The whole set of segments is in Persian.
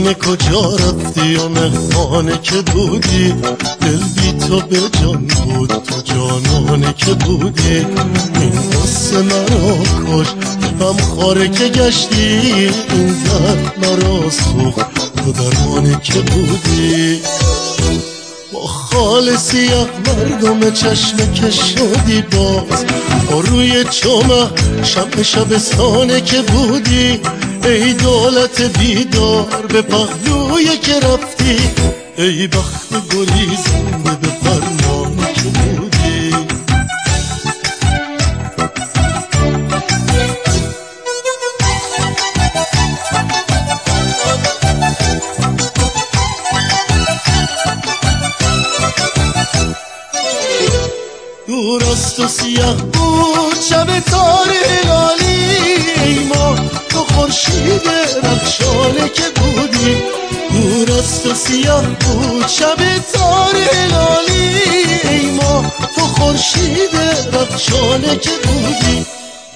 سینه کجا رفتی و مهمانه که بودی؟ دل بی تو به جان بود، تو جانانه که بودی. این قصه مرا کش غم خاره که گشتی، این درد مرا سوخت تو درمانه که بودی. با خال سیاه مردم چشم که شدی باز، با روی چمه شب شبستانه که بودی. ای دولت بیدار به پهلوی که رفتی، ای بخت گریزنده به فرمانه که بودی. دور است و سیاه بود شب تاریک لالی، ای ما تو خورشید رخشانه که بودی. دور است و سیاه بود شب تاریک لالی، ای ما تو خورشید رخشانه که بودی.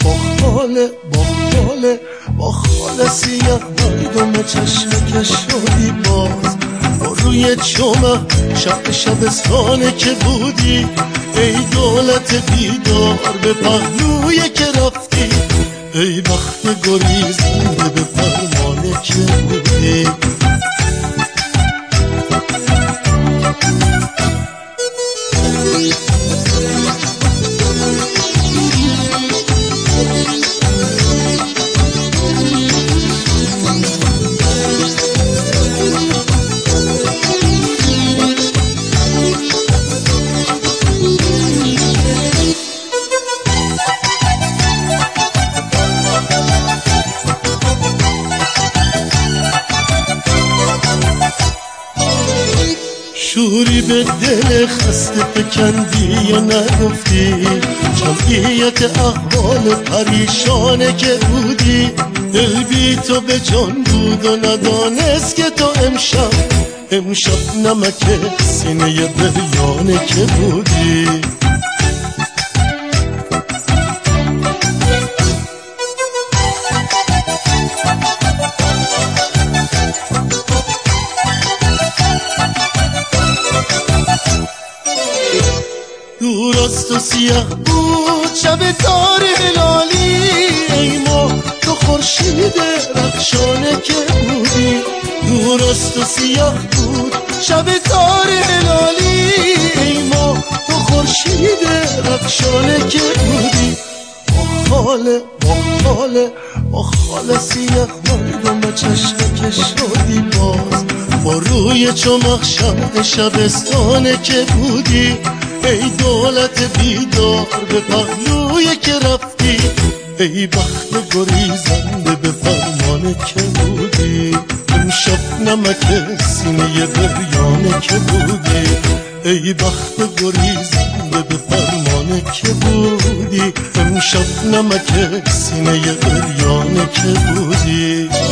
با خال سیاه مردم چشم که شدی باز، با روی چمه شب شبستانه که بودی. ای دولت بیدار به پهلوی که رفتی، ای بخت گریزنده به فرمانه که بودی. شوری به دل خسته فکندی یا نگفتی، جمعیت احوال پریشانه که بودی. دل بی تو به جان بود و ندانست که تو امشب نمک سینه بریانه که بودی. دور است و سیاه بود شب تاریک لالی، ای ما تو خورشید رخشانه که بودی. دور است و سیاه بود شب تاریک لالی، ای ما تو خورشید رخشانه که بودی. با خال سیاه مردم چشم که شدی باز، با روی چمخ شب شبستانه که بودی. ای دولت بیدار به پهلوی که رفتی، ای بخت گریزنده به فرمانه که بودی. امشب نمک سینه بریانه که بودی، ای بخت گریزنده به فرمانه که بودی. امشب نمک سینه بریانه که بودی.